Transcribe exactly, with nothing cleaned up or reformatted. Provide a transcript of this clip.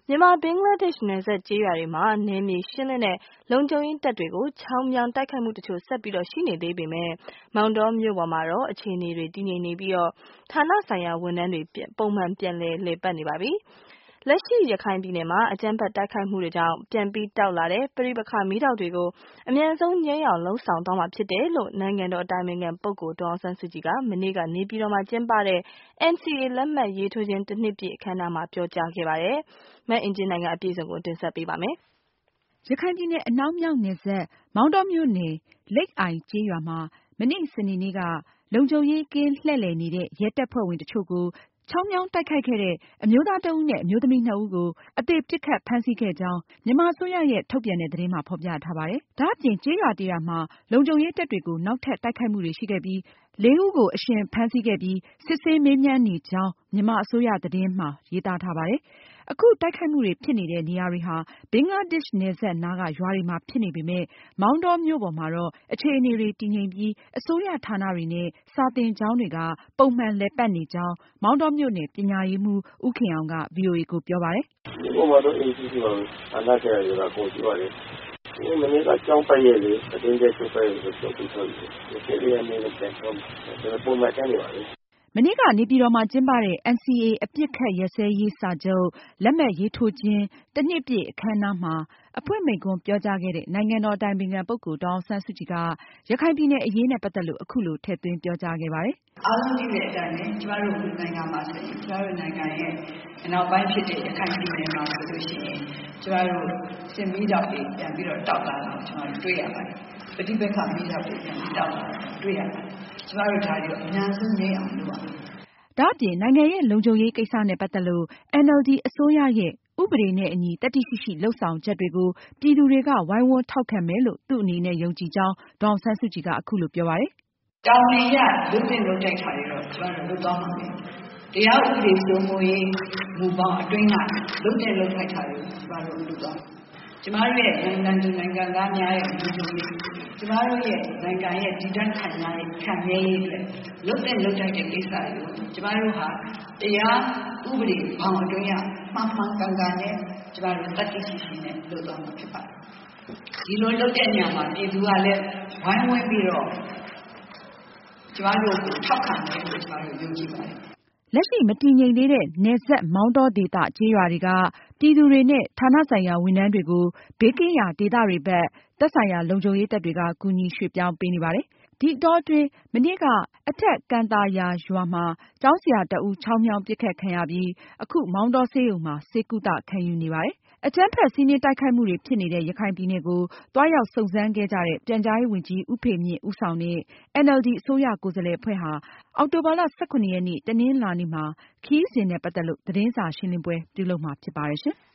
မြန်မာဘင်္ဂလားဒေ့ရှ်နယ်စပ်ကျေးရွာတွေမှာနယ်မြေရှင်းလင်းတဲ့လုံခြုံရေးတပ်တွေကိုချောင်းမြောင်းတိုက်ခိုက်မှုတချို့ဆက်ပြီးရှိနေသေးပေမဲ့မောင်တောမြို့ပေါ်မှာတော့အခြေအနေတွေတည်ငြိမ်နေပြီးဌာနဆိုင်ရာဝန်ထမ်းတွေပုံမှန်ပြန်လည်လည်ပတ်နေပါပြီ။လက်ရှိရခိုင်ပြည်နယ်မှာအကြမ်းဖက်တိုက်ခိုက်မှုတွေကြောင့်ပြန်ပြီးတောက်လာတဲ့ပဋိပက္ခမီးတောက်တွေကိုအမြန်ဆုံးငြိမ်းအောင်လုပ်ဆောင်သွားမှာဖြစ်တယ်လို့နိုင်ငံတော်အတိုင်ပင်ခံပုဂ္ဂိုလ်ဒေါ်အောင်ဆန်းစုကြည်ကမနေ့ကနေပြည်တော်မှာကျင်းပတဲ့ N C A လက်မှတ်ရေးထိုးခြင်းတစ်နှစ်ပြည့်အခမ်းအနားမှာပြောကြားခဲ့ပါတယ်။မအင်ကြင်းနိုင်ကအပြည့်အစုံကိုတင်ဆက်ပေးပါမယ်။ရခိုင်ပြည်နယ်အနောက်မြောက်နယ်စပ်မောင်တောမြို့နယ်လိပ်အိုင်ကျေးရွာမှာမနေ့စနေနေ့ကလုံခြုံရေးကင်းလှည့်လည်နေတဲ့ရဲတပ်ဖွဲ့ဝင်တချို့ကိုချောင်းမြောင်းတိုက်ခိုက်ခဲ့တဲ့အမျိုးသားတဦးနဲ့အမျိုးသမီးနှစ်ဦးကိုအသေပစ်ခတ်ဖမ်းဆီးခဲ့ကြောင်းမြန်မာအစိုးရရဲ့ထုတ်ပြန်တဲ့သတင်းမှာဖေါ်ပြထားပါတယ်။ဒါအပြင်ကျေးရွာတရွာမှာလုံခြုံရေးတပ်တွေကိုနောက်ထပ်တိုက်ခိုက်မှုတွေရှိခဲ့ပြီးလေးဦးကိုအရှင်ဖမ်းဆီးခဲ့ပြီးစစ်ဆေးမေးမြန်းနေကြောင်းမြန်မာအစိုးရသတင်းမှာရေးသားထားပါတယ်။အခုတိုက်ခိုက်မှုတွေဖြစ်နေတဲ့နေရာတွေဟာဘင်္ဂလားဒေ့ရှ်နယ်စပ်နားကရွာတွေမှာဖြစ်နေပေမဲ့မောင်တောမြို့ပေါ်မှာတော့အခြေအနေတွေတည်ငြိမ်ပြီးအစိုးရဌာနတွေနဲ့စာသင်ကျောင်းတွေကပုံမှန်လည်ပတ်နေကြောင်းမောင်တောမြို့နယ်ပညာရေးမှူးဦးခင်အောင်က ဗွီအိုအေကိုပြောပါတယ်။ဒီပေါ်မှာတော့အေးအေးဆေးဆေးပါပဲ။ဌာနဆိုင်ရာတွေကကုန်ကြည့်ပါလေ။ဒီမနေ့ကကျောင်းပတ်ရက်လေအတင်းကျပ်ချုပ်ပတ်ရက်ဆိုတော့ပြီးတော့ဒီစစ်ရေးအနေနဲ့ပြန်တော့ကျွန်တော်ပုံမှန်တန်းနေပါလေ။မနေ့ကနေပြည်တော်မှာကျင်းပတဲ့ N C A အပစ်အခတ်ရပ်စဲရေးစာချုပ်လက်မှတ်ရေးထိုးခြင်းတစ်နှစ်ပြည့်အခမ်းအနားမှာအဖွင့်မိန့်ခွန်းပြောကြားခဲ့တဲ့နိုင်ငံတော်အတိုင်ပင်ခံပုဂ္ဂိုလ်ဒေါ်အောင်ဆန်းစုကြည်ကရခိုင်ပြည်နယ်အရေးနဲ့ပတ်သက်လို့အခုလိုထည့်သွင်းပြောကြားခဲ့ပါတယ်။အားလုံးသိတဲ့အတိုင်းပဲကျမတို့နိုင်ငံမှာဆိုရင်ကျမတို့နိုင်ငံရဲ့အနောက်ပိုင်းဖြစ်တဲ့ရခိုင်ပြည်နယ်မှာဆိုလို့ရှိရင်ကျမတို့စစ်မီးတောက်တွေပြန်ပြီးတော့တောက်လာတာကိုကျမတို့တွေ့ရပါတယ်။ပဋိပက္ခမီးတောက်တွေပြန်ပြီးတောက်လာတာတွေ့ရပါတယ်။ကျမတို့ဒါတွေကိုအများဆုံးငြိမ်းအောင်လုပ်ပါမယ်။ဒါအပြင်နိုင်ငံရဲ့လုံခြုံရေးကိစ္စနဲ့ပတ်သက်လို့ N L D အစိုးရရဲ့ဥပဒေနဲ့အညီသတ္တိရှိရှိလုပ်ဆောင်ချက်တွေကိုပြည်သူတွေကဝိုင်းဝန်းထောက်ခံမယ်လို့သူ့အနေနဲ့ယုံကြည်ကြောင်းဒေါ်အောင်ဆန်းစုကြည်ကအခုလိုပြောပါတယ်။တောင်းနေရလူသင်လုပ်တိုက်တာတွေတော့ကျမတို့လုပ်သွားမှာပဲ။တရားဥပဒေစိုးမိုးရေးမူပေါင်းအတွင်းကလူသင်လုပ်တိုက်တာတွေကျမတို့လုပ်သွားမှာကျမတို့ရဲ့နိုင်ငံသူနိုင်ငံသားများရဲ့လူထုတွေကျမတို့ရဲ့နိုင်ငံရဲ့ဒီတန်းခံရတဲ့ခံရရေးအတွက်လုတ်တဲ့လုတ်တိုက်တဲ့ကိစ္စတွေကိုကျမတို့ဟာတရားဥပဒေဘောင်အတွင်းရမှန်မှန်ကန်ကန်နဲ့ကျမတို့တတ်သိရှိရှိနဲ့လုပ်သွားမှာဖြစ်ပါတယ်ဒီလိုလုပ်တဲ့နေရာမှာပြည်သူကလည်းဝိုင်းဝန်းပြီးတော့ကျမတို့ကိုထောက်ခံတယ်လို့ကျမတို့ယုံကြည်ပါတယ်လက်ရှိမတည်ငြိမ်သေးတဲ့နယ်စပ်မောင်တောဒေသကျေးရွာတွေကပြည်သူတွေနဲ့ဌာနဆိုင်ရာဝန်ထမ်းတွေကိုဘေးကင်းရာဒေသတွေဘက်သက်ဆိုင်ရာလုံခြုံရေးတပ်တွေကကူညီရွှေ့ပြောင်းပေးနေပါတယ်။ဒီအတောအတွင်းမနေ့ကအထက်ကန်သာယာရွာမှာကျောင်းဆရာတဦးချောင်းမြောင်းပစ်ခတ်ခံရပြီးအခုမောင်တောဆေးရုံမှာဆေးကုသခံယူနေပါတယ်။အကြမ်းဖက်စီးနင်းတိုက်ခိုက်မှုတွေဖြစ်နေတဲ့ရခိုင်ပြည်နယ်ကိုသွားရောက်စုံစမ်းခဲ့ကြတဲ့ပြန်ကြားရေးဝန်ကြီးဦးဖေမြင့်ဦးဆောင်တဲ့ N L D အစိုးရကိုယ်စားလှယ်အဖွဲ့ဟာအောက်တိုဘာလ ၁၇ ရက်နေ့တနင်္လာနေ့မှာခရီးစဉ်နဲ့ပတ်သက်လို့သတင်းစာရှင်းလင်းပွဲပြုလုပ်မှာဖြစ်ပါတယ်ရှင်။